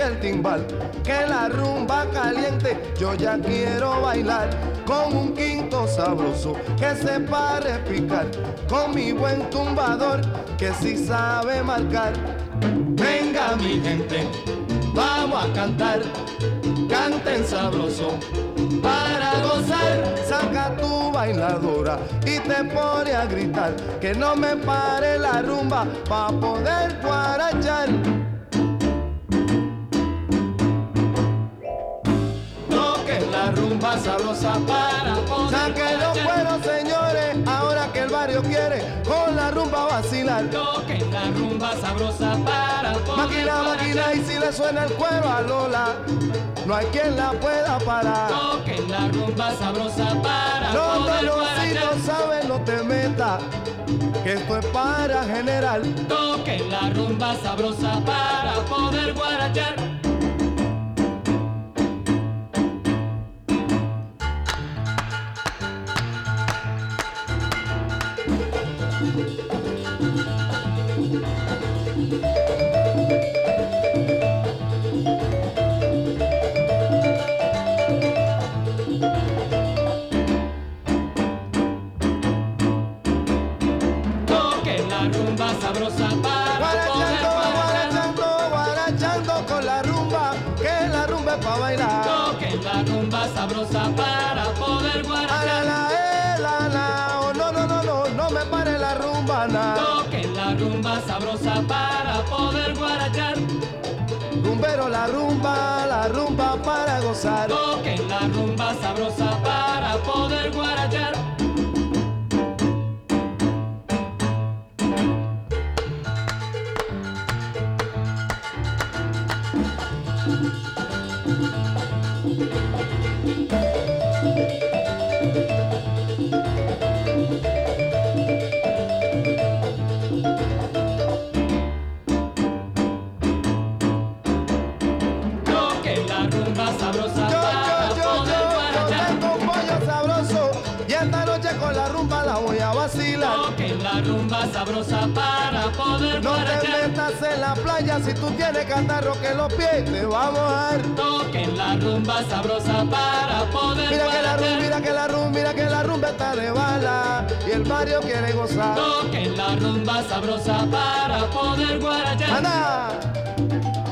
toque el timbal, que la rumba caliente, yo ya quiero bailar con un quinto sabroso que se pare picar, con mi buen tumbador que sí sabe marcar. Venga mi gente, vamos a cantar, canten sabroso para gozar. Saca tu bailadora y te pone a gritar, que no me pare la rumba pa' poder guarachar. Toquen la rumba sabrosa para poder saquen los cueros, señores, ahora que el barrio quiere con la rumba vacilar. Toquen la rumba sabrosa para poder Máquina, máquina, y si le suena el cuero a Lola, no hay quien la pueda parar. Toquen la rumba sabrosa para No, poder no, si guarachar. no sabes no te metas, que esto es para general. Toquen la rumba sabrosa para poder guarachar. Toquen la rumba sabrosa para poder Guarachando, guarachar. guarachando con la rumba, que la rumba es pa' bailar. Toquen la rumba sabrosa para poder A guarachar. oh, no, no, no, no, no me pare la rumba, na. Toquen la rumba sabrosa para poder guarachar. Rumbero la rumba para gozar. Toquen la rumba sabrosa para poder guarachar. Toquen la rumba sabrosa para poder guarachar. Tengo un pollo sabroso y esta noche con la rumba la voy a vacilar. Toquen la rumba sabrosa para poder No te guarachar. metas en la playa si tú tienes catarro que los pies te va a mojar. Toquen la rumba sabrosa para poder Mira que la rumba, guarachar. mira que la rumba, mira que la rumba está de bala y el barrio quiere gozar. Toquen la rumba sabrosa para poder guarachar. ¡Anda!